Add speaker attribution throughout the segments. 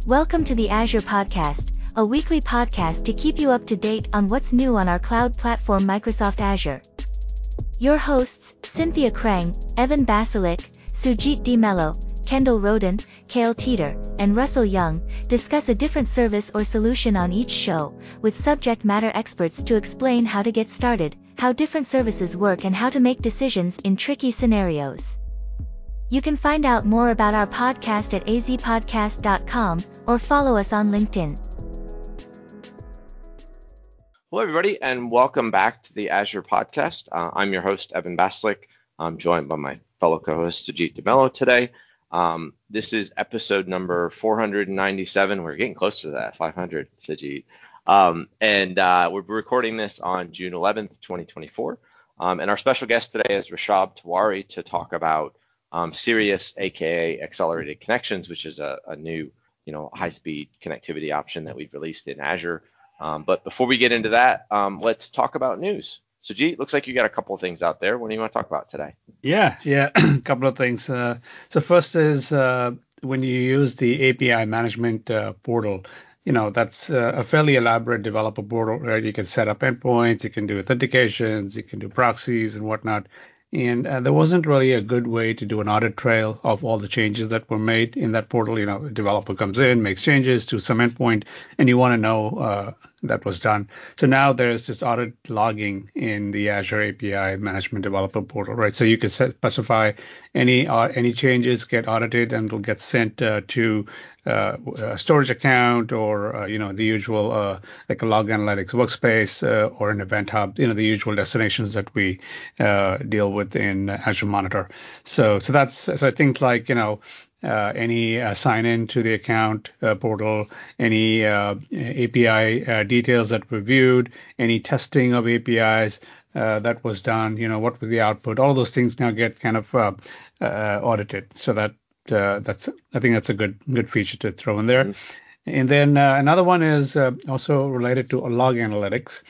Speaker 1: Welcome to the Azure Podcast, a weekly podcast to keep you up to date on what's new on our cloud platform Microsoft Azure. Your hosts, Cynthia Krang, Evan Basilik, Sujit D. Mello, Kendall Roden, Kale Teeter, and Russell Young, discuss a different service or solution on each show, with subject matter experts to explain how to get started, how different services work and how to make decisions in tricky scenarios. You can find out more about our podcast at azpodcast.com or follow us on LinkedIn.
Speaker 2: Hello, everybody, and welcome back to the Azure Podcast. I'm your host, Evan Baslik. I'm joined by my fellow co-host, Sujit DeMello today. This is episode number 497. We're getting closer to that, 500, Sujit. We're recording this on June 11th, 2024. And our special guest today is Rishab Tiwari to talk about Sirius, aka Accelerated Connections, which is a new, high-speed connectivity option that we've released in Azure. But before we get into that, let's talk about news. Sujit, looks like you got a couple of things out there. What do you want to talk about today?
Speaker 3: Yeah, a couple of things. So first is when you use the API management portal, that's a fairly elaborate developer portal where you can set up endpoints, you can do authentications, you can do proxies and whatnot. And there wasn't really a good way to do an audit trail of all the changes that were made in that portal. A developer comes in, makes changes to some endpoint, and you want to know that was done. So now there's this audit logging in the Azure API Management Developer Portal, right? So you can specify any changes get audited and it'll get sent to a storage account or the usual like a log analytics workspace or an event hub, the usual destinations that we deal with in Azure Monitor. So I think like any sign in to the account portal, any API details that were viewed, any testing of APIs that was done, what was the output, all those things now get kind of audited. So I think that's a good feature to throw in there. Mm-hmm. And then another one is also related to log analytics.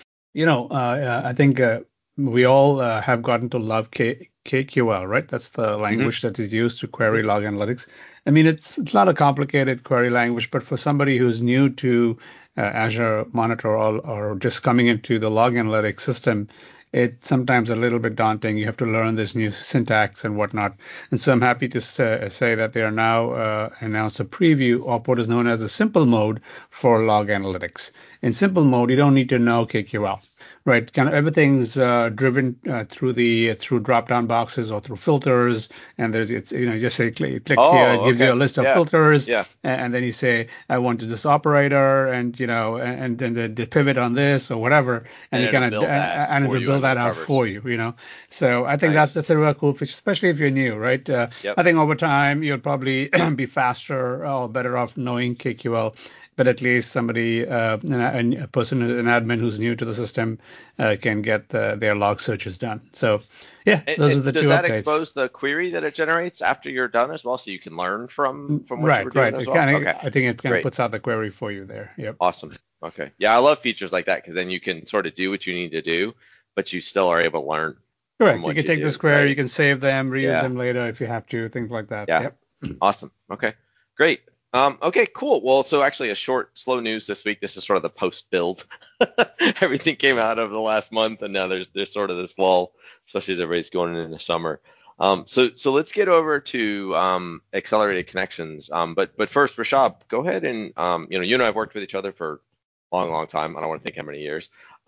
Speaker 3: I think we all have gotten to love KQL, right? That's the language that is used to query log analytics. I mean, it's not a complicated query language, but for somebody who's new to Azure Monitor or just coming into the log analytics system, it's sometimes a little bit daunting. You have to learn this new syntax and whatnot. And so I'm happy to say that they are now announced a preview of what is known as the simple mode for log analytics. In simple mode, you don't need to know KQL. Right, kind of everything's driven through drop-down boxes or through filters, and just say click here, it gives you a list of filters, and then you say I want to this operator, and and then the pivot on this or whatever, and you kind of and it'll build that out for you, So I think that's a real cool feature, especially if you're new, right? I think over time you'll probably be faster or better off knowing KQL. But at least somebody, a person, an admin who's new to the system can get their log searches done. So, those are the two updates. Does
Speaker 2: that expose the query that it generates after you're done as well, so you can learn from what you were doing as well?
Speaker 3: Okay. I think it kind of puts out the query for you there. Yep.
Speaker 2: Awesome. Okay. Yeah, I love features like that because then you can sort of do what you need to do, but you still are able to learn.
Speaker 3: Correct. You can take this query, you can save them, reuse them later if you have to, things like that.
Speaker 2: Yeah.
Speaker 3: Yep.
Speaker 2: Awesome. Okay. Great. Okay, cool. Well, so actually a short, slow news this week. This is sort of the post-build. Everything came out over the last month, and now there's sort of this lull, especially as everybody's going into summer. So let's get over to Accelerated Connections. But first, Rishab, go ahead and you and I have worked with each other for a long time. I don't want to think how many years.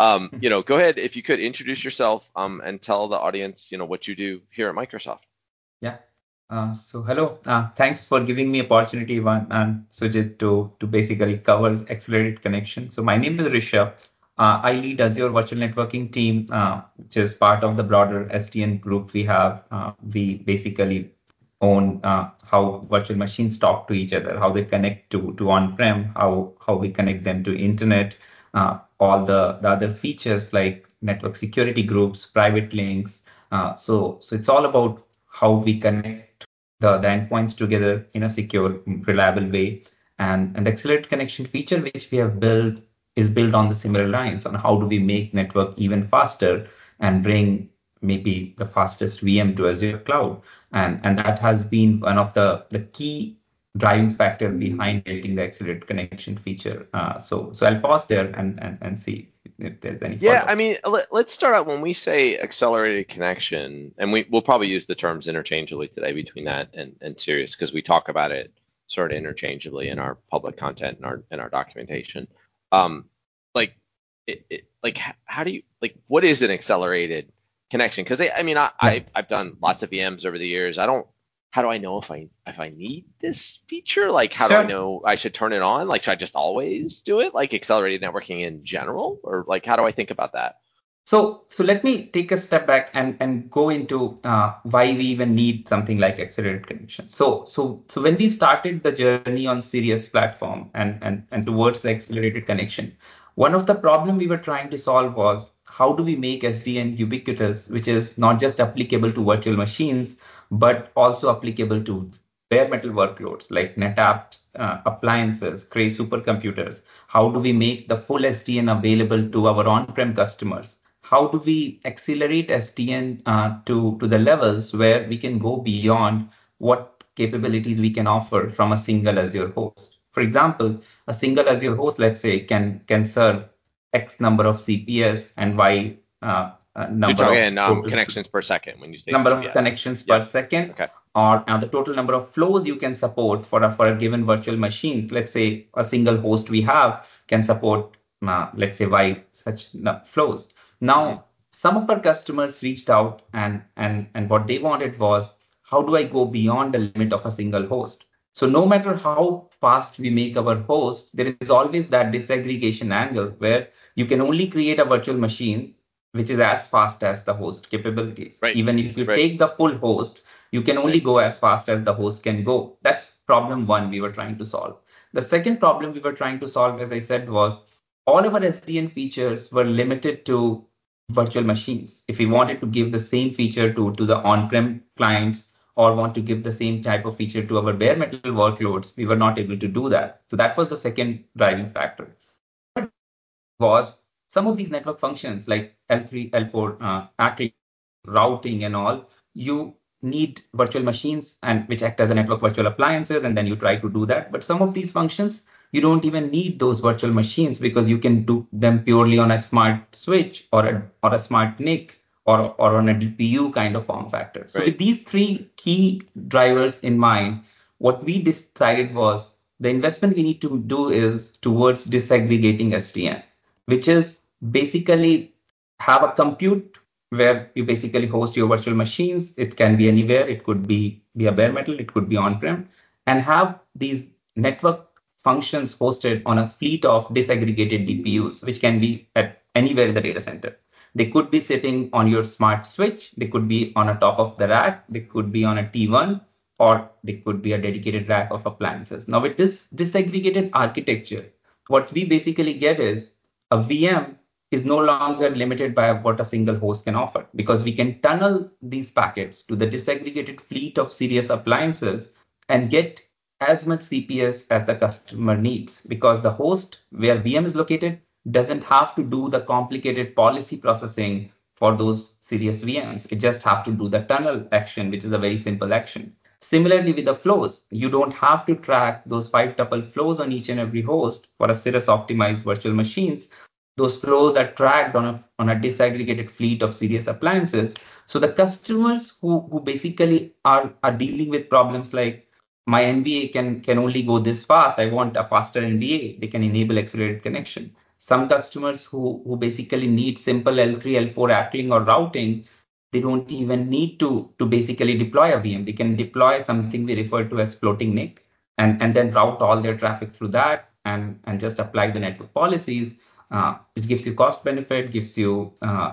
Speaker 2: Go ahead if you could introduce yourself and tell the audience what you do here at Microsoft.
Speaker 4: Yeah. So hello, thanks for giving me opportunity, Ivan and Sujit, to basically cover Accelerated Connection. So my name is Rishabh. I lead Azure Virtual Networking team, which is part of the broader SDN group we have. We basically own how virtual machines talk to each other, how they connect to on-prem, how we connect them to internet, all the other features like network security groups, private links. So it's all about how we connect the endpoints together in a secure, reliable way. And the Accelerated Connection feature which we have built is built on the similar lines on how do we make network even faster and bring maybe the fastest VM to Azure cloud. And that has been one of the key driving factor behind building the accelerated connection feature. So I'll pause there and see if there's any
Speaker 2: Yeah, I
Speaker 4: follow-ups.
Speaker 2: mean, let's start out when we say accelerated connection, and we'll probably use the terms interchangeably today between that and Sirius because we talk about it sort of interchangeably in our public content and our documentation. Um, like, how do you what is an accelerated connection? Because I mean,
Speaker 4: Yeah.
Speaker 2: I've done lots of VMs over the years. I don't. How do I know if I need this feature? Like, how do I
Speaker 4: Sure.
Speaker 2: know I should turn it on? Like, should I just always do it? Like accelerated networking in general, or like, how do I think about that?
Speaker 4: So let me take a step back and go into why we even need something like accelerated connection. So when we started the journey on Sirius platform and towards the accelerated connection, one of the problem we were trying to solve was how do we make SDN ubiquitous, which is not just applicable to virtual machines, but also applicable to bare metal workloads like NetApp appliances, Cray supercomputers. How do we make the full SDN available to our on-prem customers? How do we accelerate SDN to the levels where we can go beyond what capabilities we can offer from a single Azure host? For example, a single Azure host, let's say, can serve X number of CPS and Y
Speaker 2: You're
Speaker 4: number of
Speaker 2: talking
Speaker 4: total
Speaker 2: connections per second when you say
Speaker 4: number of
Speaker 2: CPS.
Speaker 4: connections per
Speaker 2: Yep.
Speaker 4: second,
Speaker 2: Okay.
Speaker 4: or the total number of flows you can support for a given virtual machines. Let's say a single host we have can support, let's say, Y such flows.
Speaker 2: Mm-hmm.
Speaker 4: Now, some of our customers reached out and what they wanted was, how do I go beyond the limit of a single host? So no matter how fast we make our host, there is always that disaggregation angle where you can only create a virtual machine which is as fast as the host capabilities.
Speaker 2: Right.
Speaker 4: Even if you
Speaker 2: Right.
Speaker 4: take the full host, you can only go as fast as the host can go. That's problem one we were trying to solve. The second problem we were trying to solve, as I said, was all of our SDN features were limited to virtual machines. If we wanted to give the same feature to the on-prem clients or want to give the same type of feature to our bare metal workloads, we were not able to do that. So that was the second driving factor. Was some of these network functions like L3, L4, ACLI, routing and all, you need virtual machines and which act as a network virtual appliances, and then you try to do that. But some of these functions, you don't even need those virtual machines because you can do them purely on a smart switch or a smart NIC or on a DPU kind of form factor. So
Speaker 2: Right.
Speaker 4: with these three key drivers in mind, what we decided was the investment we need to do is towards disaggregating SDN, which is basically have a compute where you basically host your virtual machines. It can be anywhere. It could be via bare metal. It could be on-prem, and have these network functions hosted on a fleet of disaggregated DPUs, which can be at anywhere in the data center. They could be sitting on your smart switch. They could be on a top of the rack. They could be on a T1, or they could be a dedicated rack of appliances. Now, with this disaggregated architecture, what we basically get is a VM is no longer limited by what a single host can offer because we can tunnel these packets to the disaggregated fleet of Sirius appliances and get as much CPS as the customer needs because the host where VM is located doesn't have to do the complicated policy processing for those Sirius VMs. It just have to do the tunnel action, which is a very simple action. Similarly, with the flows, you don't have to track those 5-tuple flows on each and every host for a Cirrus optimized virtual machines. Those flows are tracked on a disaggregated fleet of Sirius appliances. So the customers who basically are dealing with problems like my NVA can only go this fast, I want a faster NVA, they can enable accelerated connection. Some customers who basically need simple L3, L4 ACLing or routing, they don't even need to basically deploy a VM. They can deploy something we refer to as floating NIC and then route all their traffic through that and just apply the network policies, which gives you cost benefit, gives you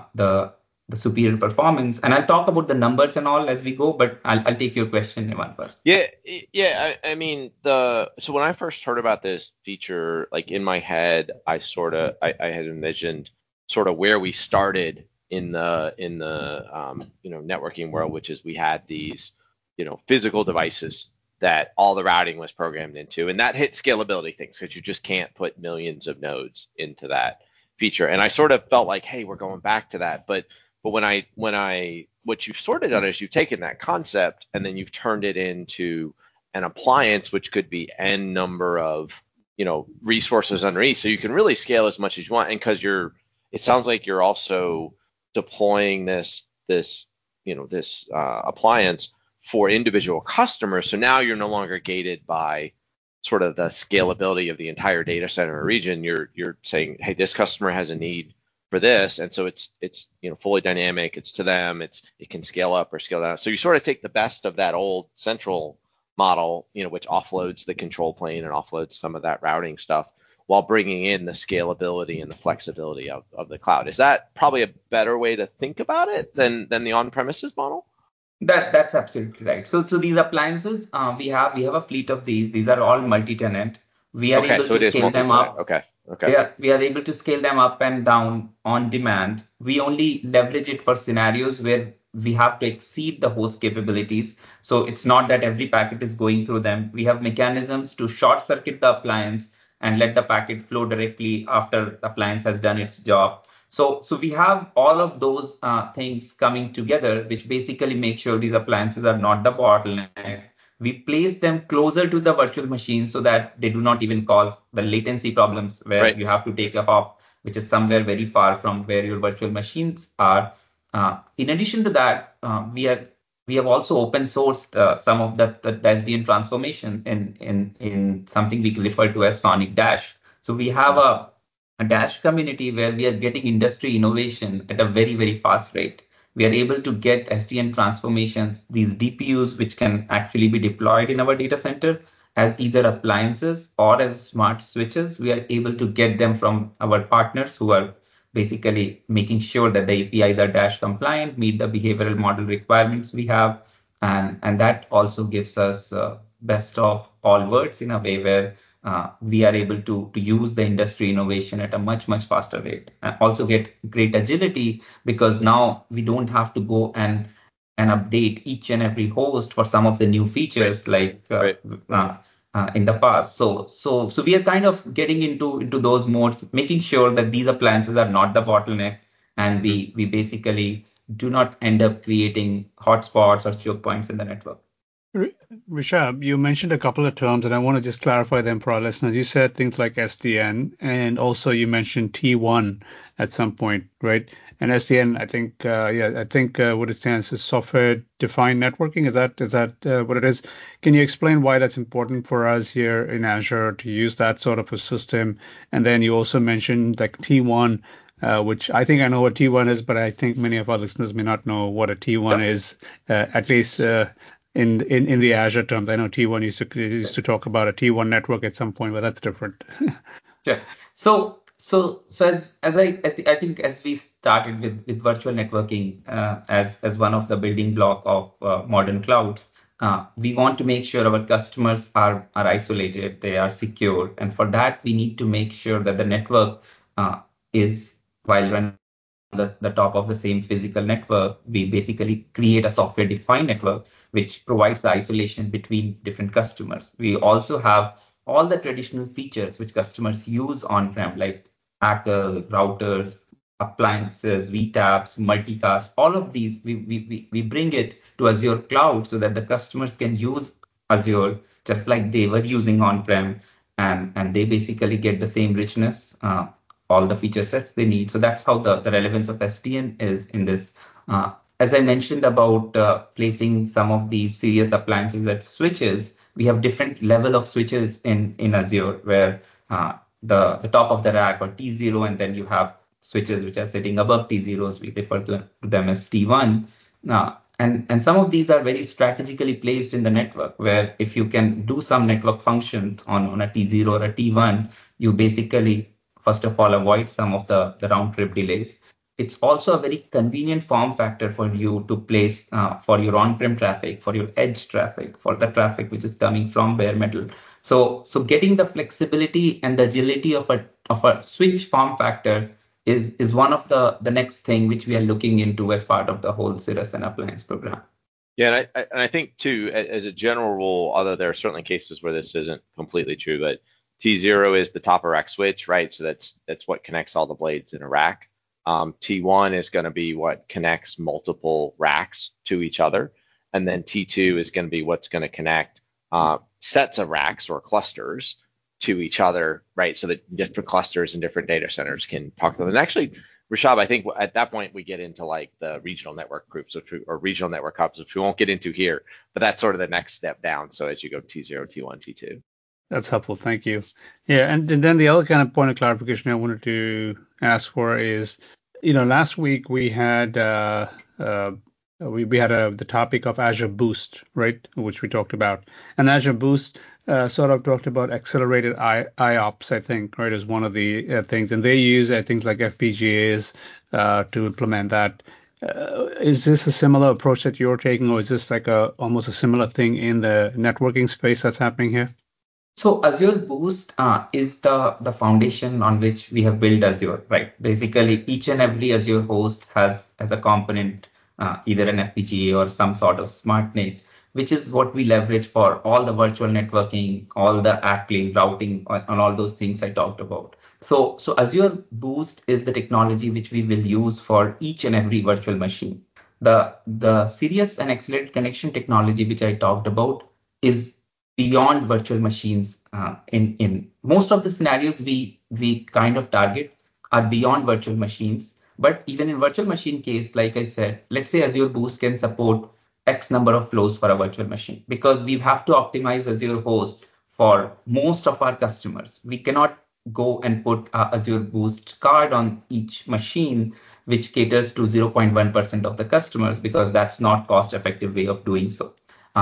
Speaker 4: the superior performance. And I'll talk about the numbers and all as we go, but I'll take your question, Ivan, first.
Speaker 2: Yeah, yeah. I mean, so when I first heard about this feature, like in my head, I had envisioned sort of where we started in the networking world, which is we had these physical devices that all the routing was programmed into, and that hit scalability things because you just can't put millions of nodes into that feature. And I sort of felt like, hey, we're going back to that, but what you've sort of done is you've taken that concept and then you've turned it into an appliance, which could be n number of, resources underneath. So you can really scale as much as you want. And because it sounds like you're also deploying this appliance for individual customers. So now you're no longer gated by sort of the scalability of the entire data center or region. You're saying, hey, this customer has a need for this, and so it's fully dynamic. It's to them. It can scale up or scale down. So you sort of take the best of that old central model, which offloads the control plane and offloads some of that routing stuff, while bringing in the scalability and the flexibility of the cloud. Is that probably a better way to think about it than the on-premises model?
Speaker 4: That's absolutely right. So these appliances, we have a fleet of these. These are all multi-tenant. We are able to scale them up.
Speaker 2: Okay.
Speaker 4: We are able to scale them up and down on demand. We only leverage it for scenarios where we have to exceed the host capabilities. So it's not that every packet is going through them. We have mechanisms to short circuit the appliance and let the packet flow directly after the appliance has done its job. So we have all of those things coming together, which basically make sure these appliances are not the bottleneck. We place them closer to the virtual machine so that they do not even cause the latency problems where you have to take a hop, which is somewhere very far from where your virtual machines are. In addition to that, we have also open sourced some of the SDN transformation in something we refer to as Sonic Dash. So we have a Dash community where we are getting industry innovation at a very, very fast rate. We are able to get SDN transformations, these DPUs, which can actually be deployed in our data center as either appliances or as smart switches. We are able to get them from our partners who are basically making sure that the APIs are Dash compliant, meet the behavioral model requirements we have. And that also gives us best of all worlds in a way where we are able to use the industry innovation at a much, much faster rate and also get great agility, because now we don't have to go and update each and every host for some of the new features in the past. So we are kind of getting into those modes, making sure that these appliances are not the bottleneck, and we basically do not end up creating hotspots or choke points in the network.
Speaker 3: Rishabh, you mentioned a couple of terms, and I want to just clarify them for our listeners. You said things like SDN, and also you mentioned T1 at some point, right? And SDN, I think what it stands is software-defined networking. Is that what it is? Can you explain why that's important for us here in Azure to use that sort of a system? And then you also mentioned like T1, which I think I know what T1 is, but I think many of our listeners may not know what a T1 is, at least in the Azure terms. I know T1 used to talk about a T1 network at some point, but that's different.
Speaker 4: Sure. So as I think as we started with virtual networking as one of the building block of modern clouds, we want to make sure our customers are isolated, they are secure, and for that we need to make sure that the network is, while running the top of the same physical network, we basically create a software-defined network which provides the isolation between different customers. We also have all the traditional features which customers use on-prem, like ACL, routers, appliances, VTAPs, multicast, all of these, we bring it to Azure Cloud so that the customers can use Azure just like they were using on-prem, and they basically get the same richness, all the feature sets they need. So that's how the relevance of SDN is in this. As I mentioned about placing some of these serious appliances as switches, we have different level of switches in Azure, where the top of the rack or T0, and then you have switches which are sitting above T0s. We refer to them as T1. And some of these are very strategically placed in the network, where if you can do some network function on a T0 or a T1, you basically, first of all, avoid some of the round trip delays. It's also a very convenient form factor for you to place for your on-prem traffic, for your edge traffic, for the traffic which is coming from bare metal. So getting the flexibility and the agility of a switch form factor is one of the next thing which we are looking into as part of the whole Cirrus and appliance program.
Speaker 2: Yeah, and I think too, as a general rule, although there are certainly cases where this isn't completely true, but T0 is the top of rack switch, right? So that's what connects all the blades in a rack. T1 is going to be what connects multiple racks to each other. And then T2 is going to be what's going to connect sets of racks or clusters to each other, right? So that different clusters and different data centers can talk to them. And actually, Rishabh, I think at that point we get into like the regional network groups or regional network hubs, which we won't get into here, but that's sort of the next step down. So as you go T0, T1, T2.
Speaker 3: That's helpful. Thank you. Yeah, and then the other kind of point of clarification I wanted to ask for is, last week we had we had the topic of Azure Boost, right, which we talked about, and Azure Boost sort of talked about accelerated IOPS, I think, right, as one of the things, and they use things like FPGAs to implement that. Is this a similar approach that you're taking, or is this like almost a similar thing in the networking space that's happening here?
Speaker 4: So Azure Boost is the foundation on which we have built Azure, right? Basically, each and every Azure host has a component, either an FPGA or some sort of smart NIC, which is what we leverage for all the virtual networking, all the ACLing, routing, and all those things I talked about. So Azure Boost is the technology which we will use for each and every virtual machine. The Sirius and accelerated connection technology which I talked about is beyond virtual machines. In most of the scenarios we kind of target are beyond virtual machines. But even in virtual machine case, like I said, let's say Azure Boost can support X number of flows for a virtual machine, because we have to optimize Azure host for most of our customers. We cannot go and put a Azure Boost card on each machine, which caters to 0.1% of the customers, because that's not cost-effective way of doing so.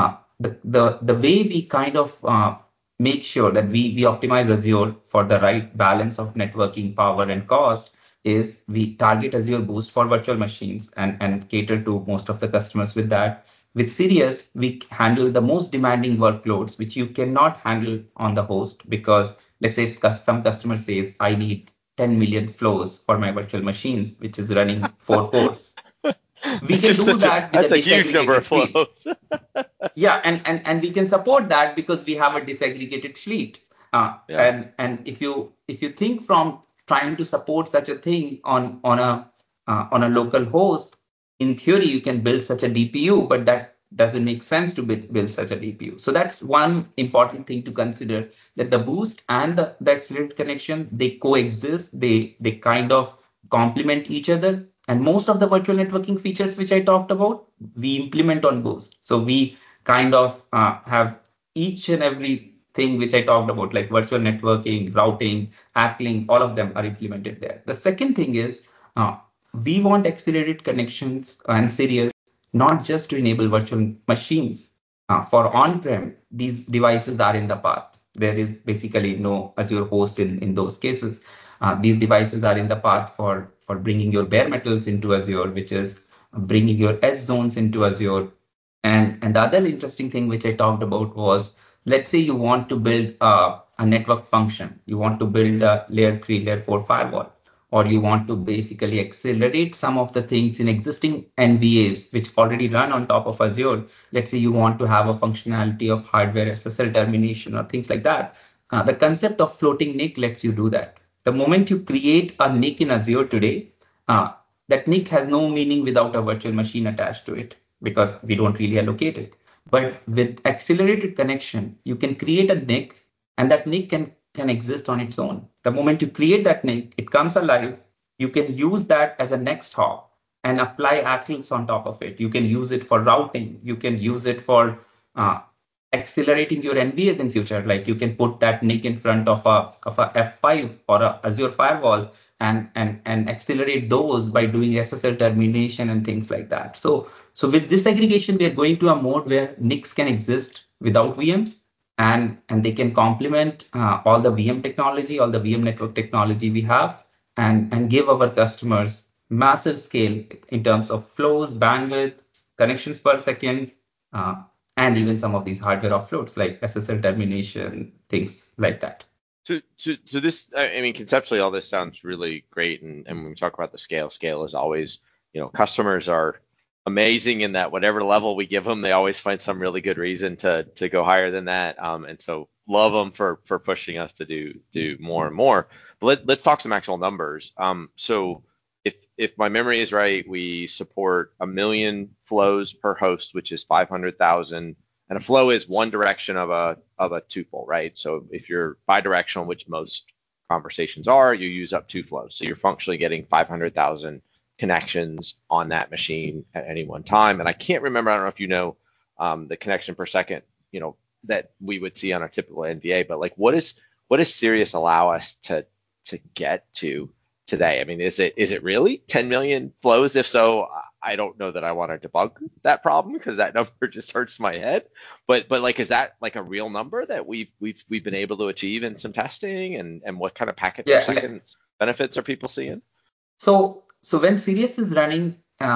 Speaker 4: The way we kind of make sure that we optimize Azure for the right balance of networking power and cost is we target Azure Boost for virtual machines and cater to most of the customers with that. With Sirius, we handle the most demanding workloads, which you cannot handle on the host, because let's say some customer says, I need 10 million flows for my virtual machines, which is running 4 cores. We can do that with
Speaker 2: that's a huge number of flows.
Speaker 4: Yeah, and we can support that because we have a disaggregated fleet. And if you think from trying to support such a thing on a local host, in theory you can build such a DPU, but that doesn't make sense to build such a DPU. So that's one important thing to consider, that the Boost and the accelerated connection, they coexist, they kind of complement each other. And most of the virtual networking features which I talked about, we implement on Boost. So we kind of have each and every thing which I talked about, like virtual networking, routing, ACLing, all of them are implemented there. The second thing is we want accelerated connections and Sirius not just to enable virtual machines. For on-prem, these devices are in the path. There is basically no Azure host in those cases. These devices are in the path for bringing your bare metals into Azure, which is bringing your edge zones into Azure. And the other interesting thing which I talked about was, let's say you want to build a network function. You want to build a layer 3, layer 4 firewall, or you want to basically accelerate some of the things in existing NVAs, which already run on top of Azure. Let's say you want to have a functionality of hardware SSL termination or things like that. The concept of floating NIC lets you do that. The moment you create a NIC in Azure today, that NIC has no meaning without a virtual machine attached to it, because we don't really allocate it. But with accelerated connection, you can create a NIC, and that NIC can exist on its own. The moment you create that NIC, it comes alive. You can use that as a next hop and apply ACLs on top of it. You can use it for routing. You can use it for accelerating your NVAs in future. Like you can put that NIC in front of a F5 or a Azure firewall and accelerate those by doing SSL termination and things like that. So with this aggregation, we are going to a mode where NICs can exist without VMs, and they can complement all the VM technology, all the VM network technology we have, and give our customers massive scale in terms of flows, bandwidth, connections per second, and even some of these hardware offloads like SSL termination, things like that.
Speaker 2: So this, I mean, conceptually, all this sounds really great. And when we talk about the scale is always, customers are amazing in that whatever level we give them, they always find some really good reason to go higher than that. And so love them for pushing us to do more and more. But let's talk some actual numbers. So if my memory is right, we support 1 million flows per host, which is 500,000 And a flow is one direction of a tuple, right? So if you're bidirectional, which most conversations are, you use up two flows. So you're functionally getting 500,000 connections on that machine at any one time. And I can't remember, I don't know if you know the connection per second, that we would see on a typical NVA, but like what does Sirius allow us to get to today? I mean, is it really 10 million flows? If so, I don't know that I want to debug that problem because that number just hurts my head. But like, is that like a real number that we've been able to achieve in some testing, and what kind of packet per second benefits are people seeing?
Speaker 4: So when Sirius is running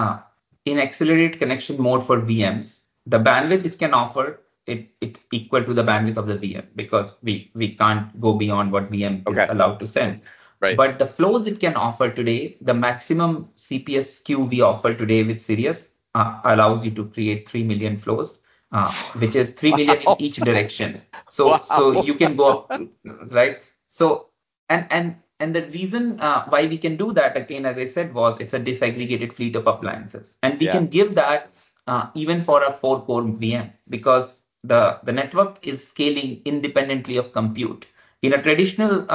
Speaker 4: in accelerated connection mode for VMs, the bandwidth it can offer it's equal to the bandwidth of the VM because we can't go beyond what VM is allowed to send.
Speaker 2: Right.
Speaker 4: But the flows it can offer today, the maximum CPS queue we offer today with Sirius allows you to create 3 million flows, which is 3 million in each direction. So you can go up, right? So and the reason why we can do that, again, as I said, was it's a disaggregated fleet of appliances, and we can give that even for a 4-core VM because the network is scaling independently of compute. In a traditional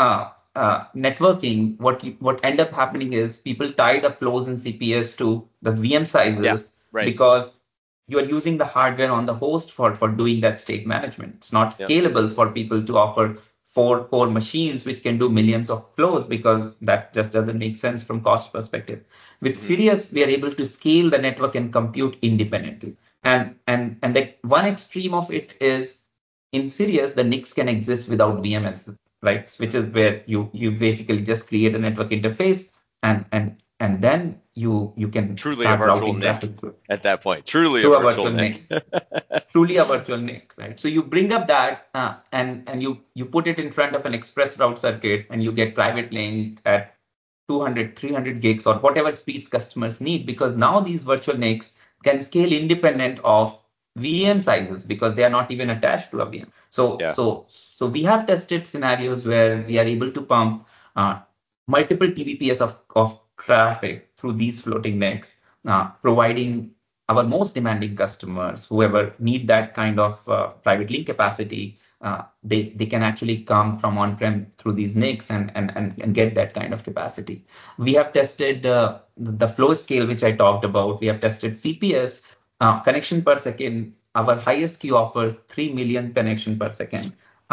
Speaker 4: networking, what end up happening is people tie the flows in CPS to the VM sizes because you are using the hardware on the host for doing that state management. It's not scalable for people to offer 4-core machines which can do millions of flows because that just doesn't make sense from cost perspective. With Sirius, we are able to scale the network and compute independently. And the one extreme of it is in Sirius, the NICs can exist without VMs, right? Which is where you basically just create a network interface and then you can
Speaker 2: truly
Speaker 4: start
Speaker 2: a virtual
Speaker 4: routing
Speaker 2: NIC
Speaker 4: traffic through.
Speaker 2: At that point. Truly a virtual NIC.
Speaker 4: Truly a virtual NIC, right? So you bring up that and you put it in front of an express route circuit and you get private link at 200, 300 gigs or whatever speeds customers need because now these virtual NICs can scale independent of VM sizes because they are not even attached to a VM. So we have tested scenarios where we are able to pump multiple TBPS of traffic through these floating NICs, providing our most demanding customers, whoever need that kind of private link capacity, they can actually come from on-prem through these NICs and get that kind of capacity. We have tested the flow scale, which I talked about. We have tested CPS, connection per second. Our highest queue offers 3 million connection per second.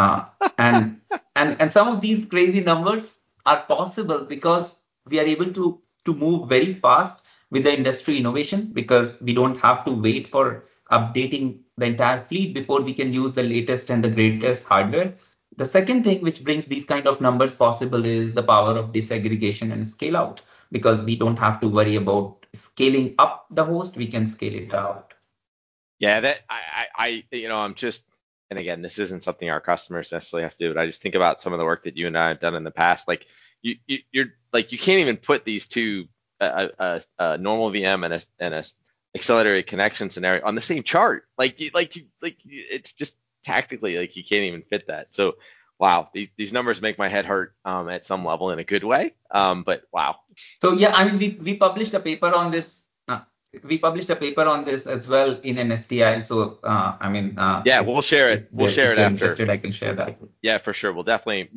Speaker 4: And some of these crazy numbers are possible because we are able to move very fast with the industry innovation because we don't have to wait for updating the entire fleet before we can use the latest and the greatest hardware. The second thing which brings these kind of numbers possible is the power of disaggregation and scale out because we don't have to worry about scaling up the host, we can scale it out.
Speaker 2: Yeah, that I'm just, and again, this isn't something our customers necessarily have to do, but I just think about some of the work that you and I have done in the past. Like you're like, you can't even put these two, a normal VM and a accelerated connection scenario on the same chart. Like it's just tactically, like you can't even fit that. So wow, these numbers make my head hurt at some level in a good way. But wow.
Speaker 4: So yeah, I mean, we published a paper on this. We published a paper on this as well in an STI. So I mean,
Speaker 2: yeah, we'll share it. We'll share it after.
Speaker 4: Interested, I can share that.
Speaker 2: Yeah, for sure. We'll definitely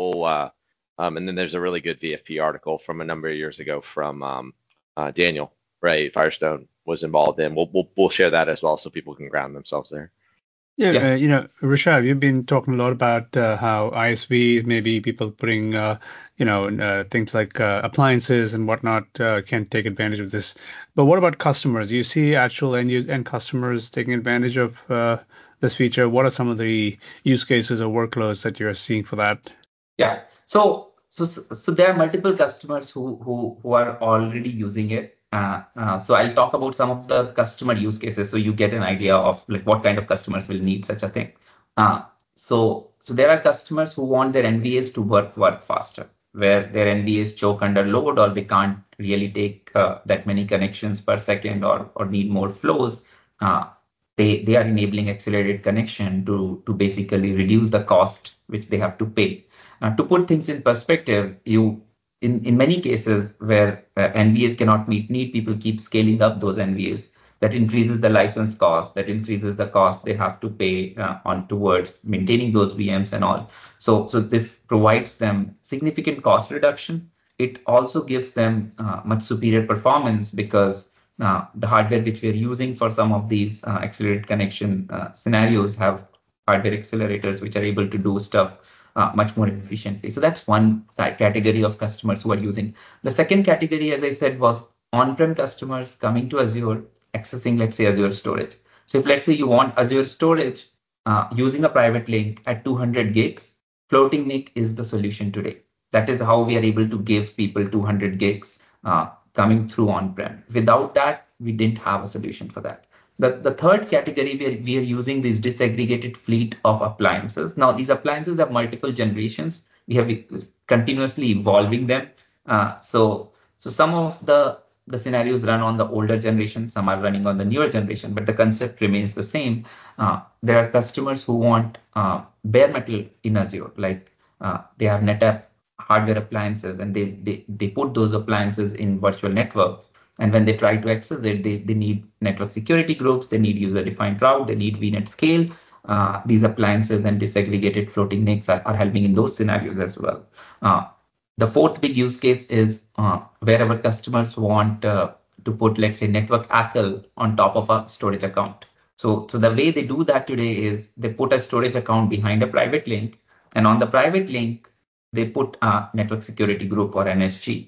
Speaker 2: and then there's a really good VFP article from a number of years ago from Daniel, right? Firestone was involved in. We'll share that as well so people can ground themselves there.
Speaker 3: Yeah, Rishabh, you've been talking a lot about how ISV, maybe people putting, things like appliances and whatnot can take advantage of this. But what about customers? Do you see actual end customers taking advantage of this feature? What are some of the use cases or workloads that you're seeing for that?
Speaker 4: Yeah, so there are multiple customers who are already using it. So I'll talk about some of the customer use cases so you get an idea of like what kind of customers will need such a thing. So there are customers who want their NVAs to work faster, where their NVAs choke under load or they can't really take that many connections per second or need more flows. They are enabling accelerated connection to basically reduce the cost which they have to pay. To put things in perspective, in many cases where NVAs cannot meet need, people keep scaling up those NVAs. that increases the license cost, that increases the cost they have to pay on towards maintaining those VMs and all. So this provides them significant cost reduction. It also gives them much superior performance because the hardware which we're using for some of these accelerated connection scenarios have hardware accelerators which are able to do stuff much more efficiently. So that's one category of customers who are using. The second category, as I said, was on-prem customers coming to Azure, accessing, let's say, Azure storage. So if let's say you want Azure storage using a private link at 200 gigs, Floating NIC is the solution today. That is how we are able to give people 200 gigs coming through on-prem. Without that, we didn't have a solution for that. The third category, we are using this disaggregated fleet of appliances. Now, these appliances have multiple generations. We have continuously evolving them. So some of the scenarios run on the older generation, some are running on the newer generation, but the concept remains the same. There are customers who want bare metal in Azure, like they have NetApp hardware appliances and they put those appliances in virtual networks. And when they try to access it, they need network security groups, they need user-defined route, they need VNet scale. These appliances and disaggregated floating NICs are helping in those scenarios as well. The fourth big use case is where our customers want to put, let's say, network ACL on top of a storage account. So the way they do that today is they put a storage account behind a private link, and on the private link, they put a network security group or NSG.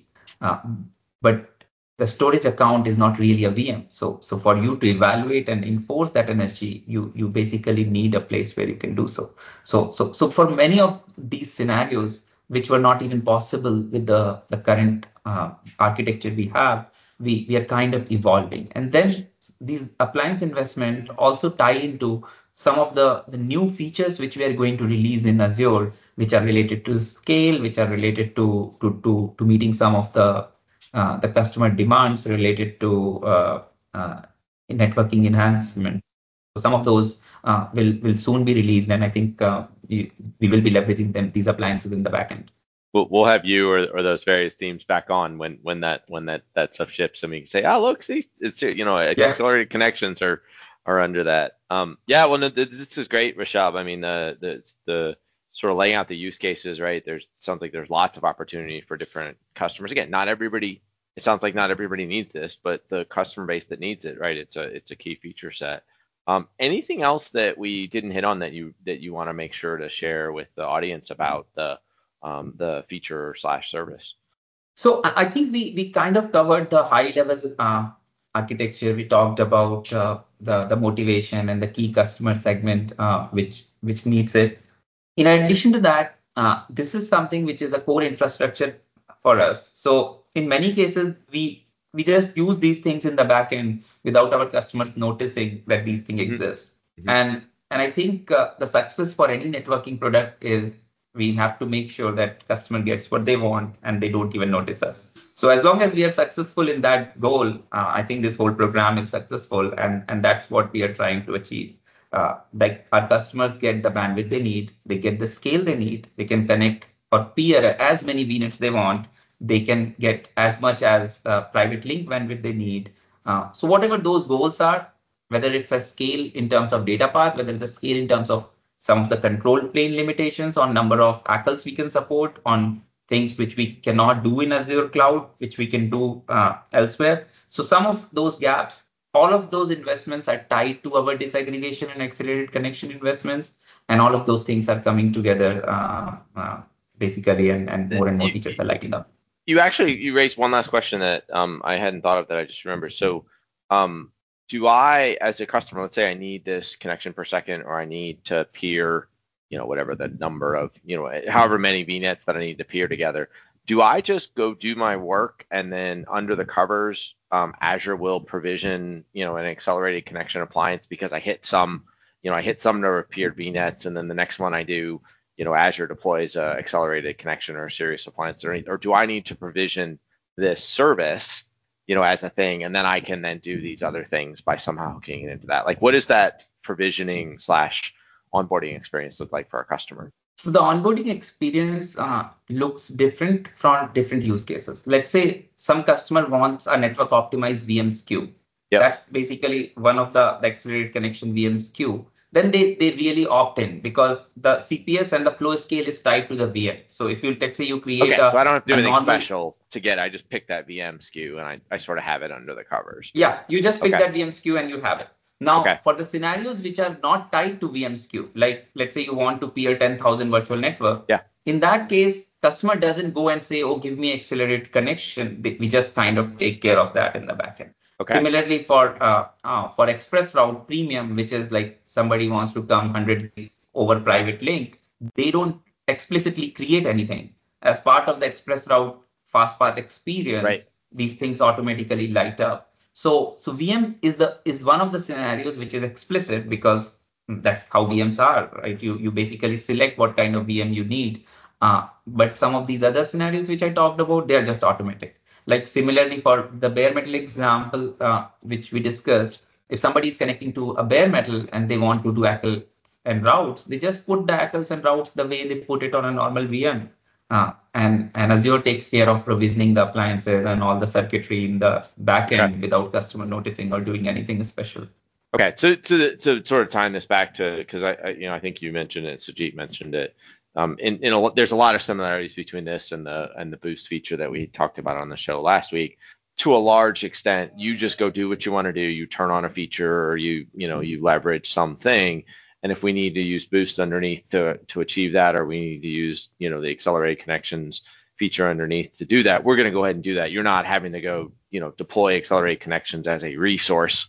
Speaker 4: But the storage account is not really a VM. So for you to evaluate and enforce that NSG, you basically need a place where you can do so. So for many of these scenarios, which were not even possible with the current architecture we have, we are kind of evolving. And then these appliance investment also tie into some of the new features which we are going to release in Azure, which are related to scale, which are related to meeting some of the customer demands related to networking enhancement. So some of those will soon be released, and I think we will be leveraging these appliances in the backend.
Speaker 2: We'll have you or those various teams back on when that stuff ships, and we can say, oh look, see, it's accelerated connections are under that. Yeah, well, this is great, Rishabh. I mean, the sort of laying out the use cases, right? Sounds like there's lots of opportunity for different customers. Again, it sounds like not everybody needs this, but the customer base that needs it, right? It's a key feature set. Anything else that we didn't hit on that you want to make sure to share with the audience about the feature / service?
Speaker 4: So I think we kind of covered the high level architecture. We talked about the motivation and the key customer segment which needs it. In addition to that, this is something which is a core infrastructure for us. So in many cases, we just use these things in the backend without our customers noticing that these things exist. And I think the success for any networking product is we have to make sure that customer gets what they want and they don't even notice us. So as long as we are successful in that goal, I think this whole program is successful, and that's what we are trying to achieve. Like our customers get the bandwidth they need, they get the scale they need, they can connect or peer as many VNets they want, they can get as much as private link bandwidth they need. So whatever those goals are, whether it's a scale in terms of data path, whether it's a scale in terms of some of the control plane limitations on number of ACLs we can support, on things which we cannot do in Azure cloud, which we can do elsewhere. So some of those gaps, all of those investments are tied to our disaggregation and accelerated connection investments, and all of those things are coming together basically, and more features are lighting up.
Speaker 2: You raised one last question that I hadn't thought of that I just remembered. So do I, as a customer, let's say I need this connection per second, or I need to peer, whatever the number of, however many VNets that I need to peer together, do I just go do my work and then under the covers, Azure will provision, an accelerated connection appliance because I hit some number of peered VNets, and then the next one I do, Azure deploys a accelerated connection or a serious appliance, or do I need to provision this service, as a thing, and then I can then do these other things by somehow hooking it into that? Like, what does that provisioning / onboarding experience look like for our customer?
Speaker 4: So the onboarding experience looks different from different use cases. Let's say some customer wants a network optimized VM SKU.
Speaker 2: Yep.
Speaker 4: That's basically one of the accelerated connection VM's queue. Then they really opt in because the CPS and the flow scale is tied to the VM. So if you, let's say you create
Speaker 2: so I don't have to do
Speaker 4: a
Speaker 2: anything
Speaker 4: normal,
Speaker 2: special to get, I just pick that VM SKU and I sort of have it under the covers.
Speaker 4: Yeah, you just pick
Speaker 2: Okay.
Speaker 4: that VM SKU and you have it. Now,
Speaker 2: Okay.
Speaker 4: for the scenarios which are not tied to VM SKU, like let's say you want to peer 10,000 virtual network.
Speaker 2: Yeah.
Speaker 4: In that case, customer doesn't go and say, oh, give me accelerated connection. We just kind of take care of that in the backend.
Speaker 2: Okay.
Speaker 4: Similarly, for Express Route Premium, which is like somebody wants to come 100 over private link, they don't explicitly create anything. As part of the Express Route fast path experience,
Speaker 2: Right.
Speaker 4: these things automatically light up. So VM is one of the scenarios which is explicit because that's how VMs are, right? You basically select what kind of VM you need. But some of these other scenarios which I talked about, they are just automatic. Like similarly for the bare metal example, which we discussed, if somebody is connecting to a bare metal and they want to do ACL and routes, they just put the ACLs and routes the way they put it on a normal VM. And Azure takes care of provisioning the appliances and all the circuitry in the backend without customer noticing or doing anything special.
Speaker 2: Okay, so sort of tying this back to, because I think you mentioned it, Sujit mentioned it. There's a lot of similarities between this and the boost feature that we talked about on the show last week. To a large extent, you just go do what you want to do. You turn on a feature, or you leverage something. And if we need to use boost underneath to achieve that, or we need to use the accelerated connections feature underneath to do that, we're going to go ahead and do that. You're not having to go deploy accelerated connections as a resource.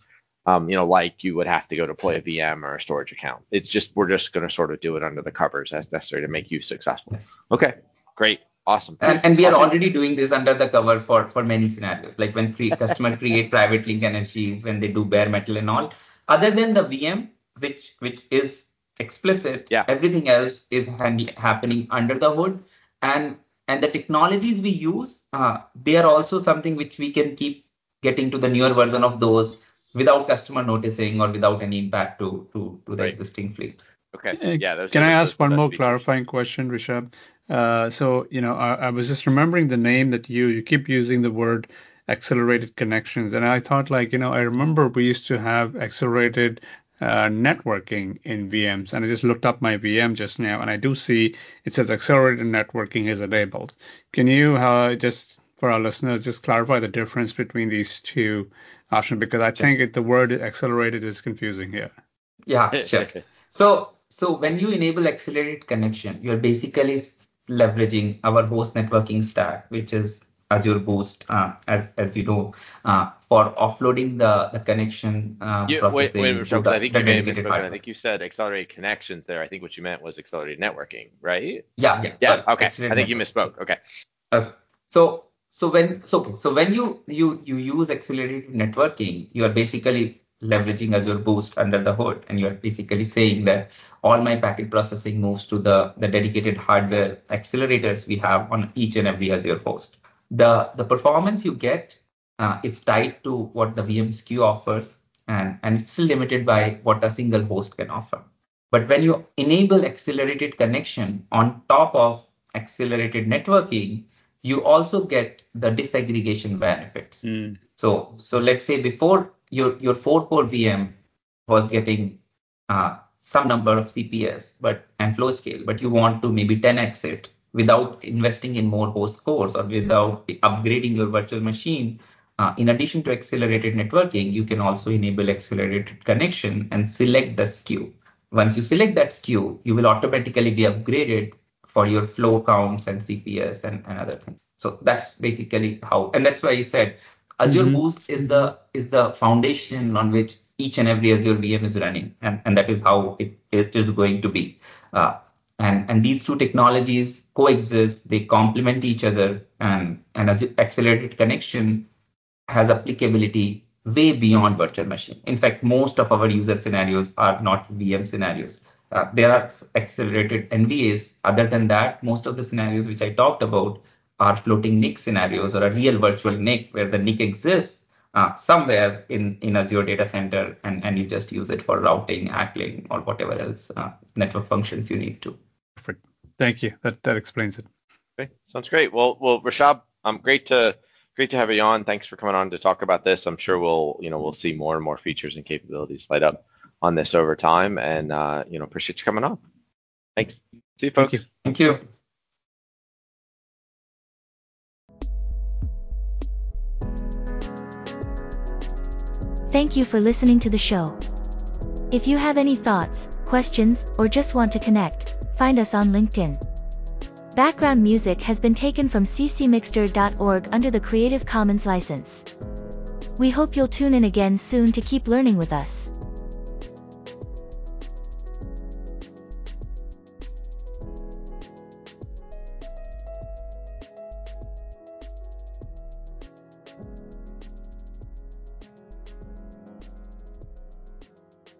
Speaker 2: Like you would have to go deploy a VM or a storage account. We're just going to sort of do it under the covers as necessary to make you successful.
Speaker 4: Yes.
Speaker 2: Okay, great, awesome.
Speaker 4: And we are already doing this under the cover for many scenarios, like when customers create private link NSGs, when they do bare metal and all. Other than the VM, which is explicit, everything else is happening under the hood. And the technologies we use, they are also something which we can keep getting to the newer version of those without customer noticing or without any impact to the existing fleet.
Speaker 2: Okay. Yeah.
Speaker 3: Can I ask one more clarifying question, Rishabh? So I was just remembering the name that you keep using the word accelerated connections, and I thought I remember we used to have accelerated networking in VMs, and I just looked up my VM just now, and I do see it says accelerated networking is enabled. Can you just for our listeners just clarify the difference between these two options, because I think the word accelerated is confusing here.
Speaker 4: Yeah, sure. So when you enable accelerated connection, you're basically leveraging our host networking stack, which is Azure Boost, as you know, for offloading the connection processing.
Speaker 2: Wait, Michelle, I think you may have misspoken. I think you said accelerated connections there. I think what you meant was accelerated networking, right?
Speaker 4: Yeah.
Speaker 2: Sorry, okay. I think you misspoke. Okay.
Speaker 4: So when you use accelerated networking, you are basically leveraging Azure Boost under the hood, and you are basically saying that all my packet processing moves to the dedicated hardware accelerators we have on each and every Azure host. The performance you get is tied to what the VM SKU offers, and it's still limited by what a single host can offer. But when you enable accelerated connection on top of accelerated networking, you also get the disaggregation benefits. So let's say before your 4-core VM was getting some number of CPS and flow scale, but you want to maybe 10x it without investing in more host cores or without upgrading your virtual machine. In addition to accelerated networking, you can also enable accelerated connection and select the SKU. Once you select that SKU, you will automatically be upgraded for your flow counts and CPS and other things. So that's basically how, and that's why I said Azure Boost is the foundation on which each and every Azure VM is running, and that is how it is going to be. And these two technologies coexist, they complement each other, and Azure accelerated connection has applicability way beyond virtual machine. In fact, most of our user scenarios are not VM scenarios. There are accelerated NVAs. Other than that, most of the scenarios which I talked about are floating NIC scenarios or a real virtual NIC where the NIC exists somewhere in Azure data center, and you just use it for routing, ACLing, or whatever else network functions you need to.
Speaker 3: Perfect. Thank you. That explains it.
Speaker 2: Okay, sounds great. Well, Rishabh, great to great to have you on. Thanks for coming on to talk about this. I'm sure we'll see more and more features and capabilities light up on this over time, and appreciate you coming on. Thanks. See you, folks.
Speaker 4: Thank you.
Speaker 1: Thank you for listening to the show. If you have any thoughts, questions, or just want to connect, find us on LinkedIn. Background music has been taken from ccmixter.org under the Creative Commons license. We hope you'll tune in again soon to keep learning with us.